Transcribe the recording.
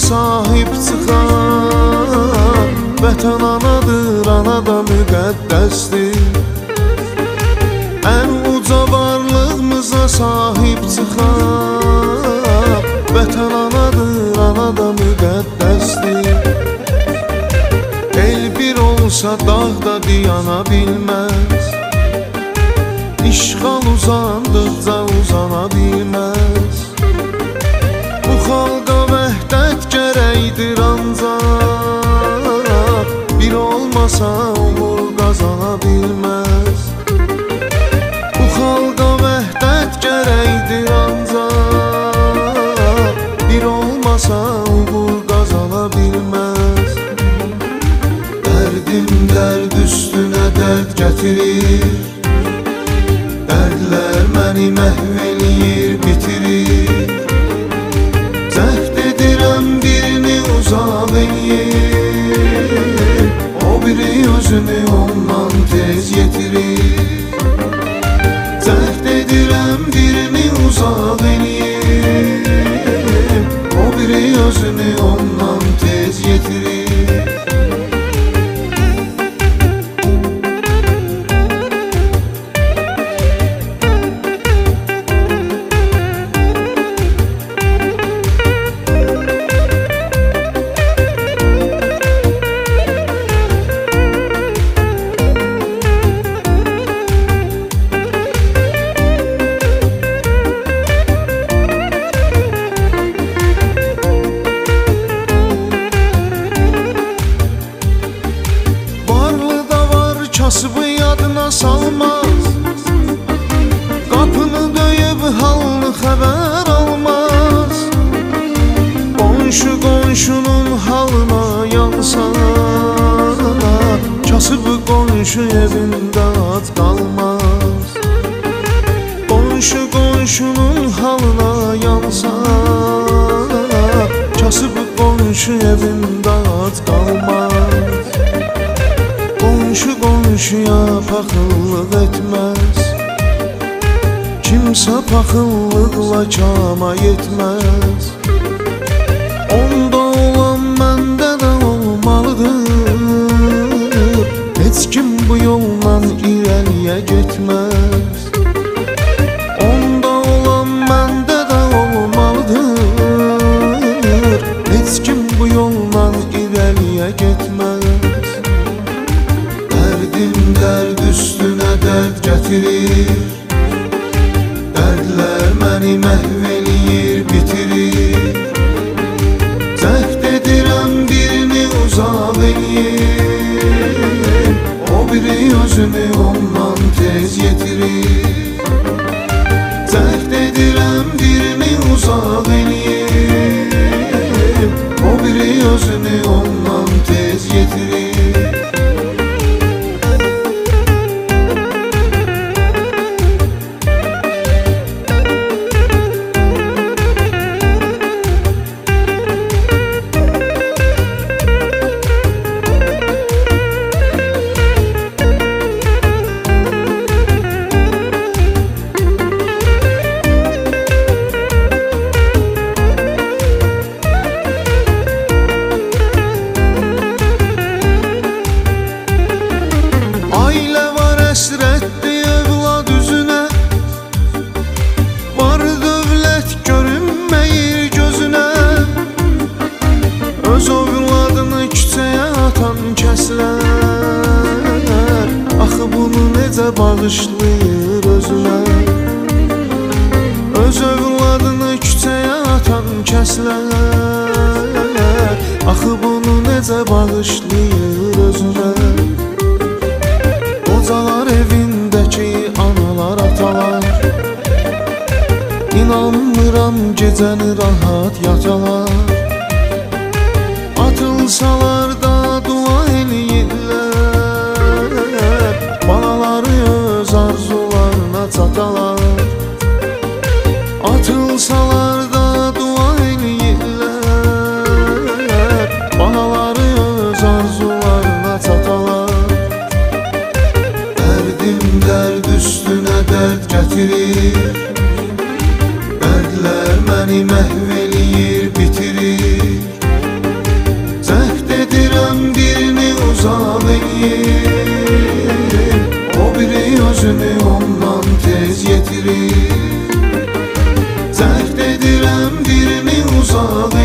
sahib çıxar. Vətən anadır, anada müqəddəsdir. Ən uca varlığımıza sahib çıxar. Vətən anadır, anada müqəddəsdir. El bir olsa dağda diyana bilməz. İşğal uzandıqca uzana bilməz. Bu xalqa vəhdət gərəkdir ancaq. Bir olmasa umur qazana bilməz. Bu xalqa vəhdət gərəkdir ancaq. Bir olmasa umur qazana bilməz. Dərdim dərd üstünə dərd gətirir. Dərdlər məni məhv eləyir, bitirir. Cəhd edirəm birini uzaq eləyir. O biri özünü ondan tez yetirir. Cəhd edirəm birini uzaq eləyir. O biri özünü ondan tez yetirir. Kasıbı yadına salmaz. Qapını döyüb halını xəbər almaz. Qonşu qonşunun halına yansa, kasıbı qonşu evində ac qalmaz. Qonşu qonşunun halına yansa, kasıbı qonşu evində ac qalmaz. Qonşu qonşuya paxıllıq etməz. Kimsə paxıllıqla kama yetməz. Onda olan məndə də olmalıdır. Heç kim bu yolla irəliyə getməz. Onda olan məndə də olmalıdır. Heç kim bu yolla irəliyə getməz. Dərdim dərd üstünə dərd gətirir. Dərdlər məni məhv eləyir, bitirir. Cəhd edirəm birini uzaq eləyir. O biri özünü ondan tez yetirir. Cəhd edirəm birini uzaq eləyir. O biri özünü ondan tez yetirir. Öz övladını küçəyə atan kəslər, axı bunu necə bağışlayır özünə? Öz övladını küçəyə atan kəslər, axı bunu necə bağışlayır özünə? Qocalar evindəki analar, atalar, İnanmıram gecəni rahat yatalar. Atılsalar da dua eləyirlər, balaları öz arzularına çatalar. Atılsalar da dua eləyirlər, balaları öz arzularına çatalar. Dərdim dərd üstünə dərd gətirir. Dərdlər məni məhv eləyir, bitirir. Sözümün birini uzaq